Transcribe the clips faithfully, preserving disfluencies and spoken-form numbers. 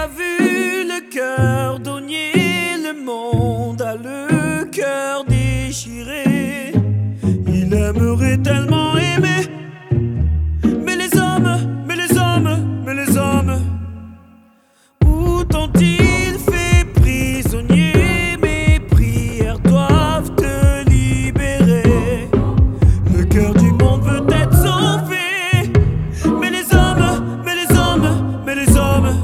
pas vu le cœur donnier, le monde a le cœur déchiré. Il aimerait tellement aimer, mais les hommes, mais les hommes, mais les hommes, où t'ont-ils fait prisonnier? Mes prières doivent te libérer. Le cœur du monde veut être sauvé, mais les hommes, mais les hommes, mais les hommes.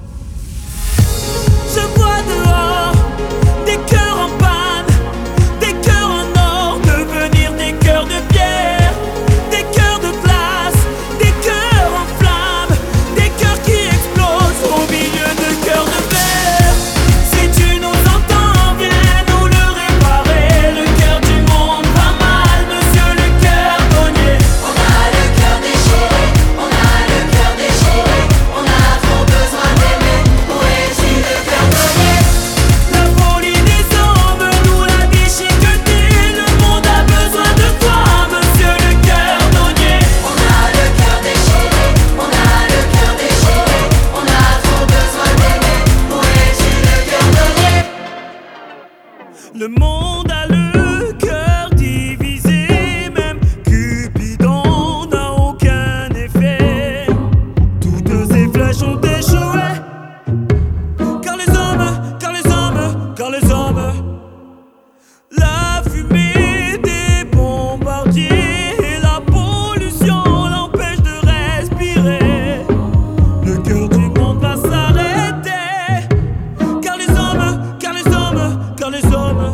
Je vois dehors des cœurs en panne, des cœurs en or devenir des cœurs de pierre, des cœurs de glace, des cœurs en flammes, des cœurs qui explosent au milieu de cœurs de verre. Si tu nous entends, viens nous le réparer. Le cœur du monde va mal, monsieur le cœur donnier. On a le cœur déchiré, on a le cœur déchiré, on a trop besoin d'aimer. Où est-il le cœur donnier? La folie des hommes nous l'a déchiqueté. Le monde a besoin de toi, monsieur le cœur donnier. On a le cœur déchiré, on a le cœur déchiré, on a trop besoin d'aimer. Où est-il le cœur donnier? Le monde a le cœur divisé, même Cupidon n'a aucun effet. Toutes ces flèches ont échoué, car les hommes, car les hommes, car les hommes, la fumée des bombardiers et la pollution l'empêchent de respirer. Le cœur du monde va s'arrêter, car les hommes, car les hommes, car les hommes.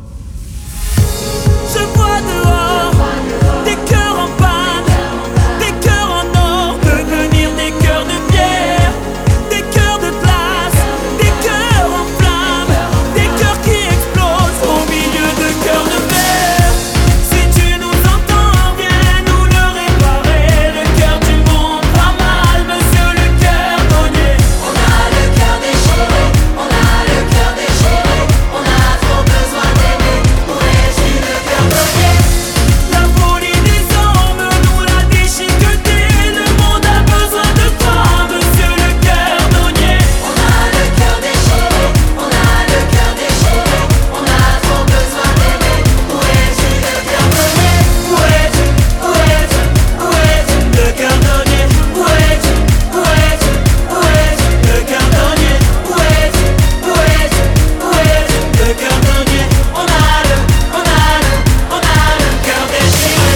Je vois dehors des cœurs en panne, des cœurs en or devenir des cœurs de pierre, des cœurs de glace, des cœurs en flammes, des cœurs qui explosent au milieu de cœurs de verre. Si tu nous entends, viens nous le réparer. Le cœur du monde va mal, monsieur le cœur donnier. On a le cœur déchiré, on a le cœur déchiré, on a trop besoin d'aimer. Où est-il le cœur donnier? La folie des hommes nous l'a déchiqueté. Le monde a besoin de toi, monsieur le cœur donnier. On a le cœur déchiré, on a le cœur déchiré, on a trop besoin d'aimer. Où est-il le cœur donnier? Où es-tu? Où es-tu? Où es-tu? Le cœur donnier. Où es-tu? Où es-tu? Où es-tu? Le cœur donnier. Où es-tu? Où es-tu? Où es-tu? Le cœur donnier. On a le, on a le, on a le cœur déchiré.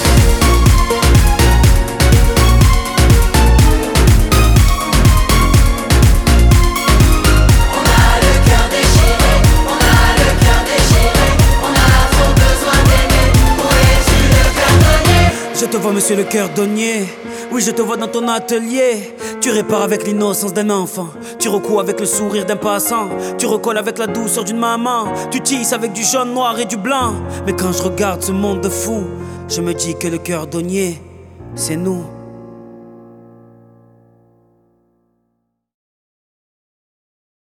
On a le cœur déchiré, on a le cœur déchiré, on a trop besoin d'aimer. Où est-il le cœur donnier? Je te vois, monsieur le cœur donnier. Oui, je te vois dans ton atelier. Tu répares avec l'innocence d'un enfant. Tu recoues avec le sourire d'un passant. Tu recolles avec la douceur d'une maman. Tu tisses avec du jaune, noir et du blanc. Mais quand je regarde ce monde de fou, je me dis que le cœur donnier, c'est nous.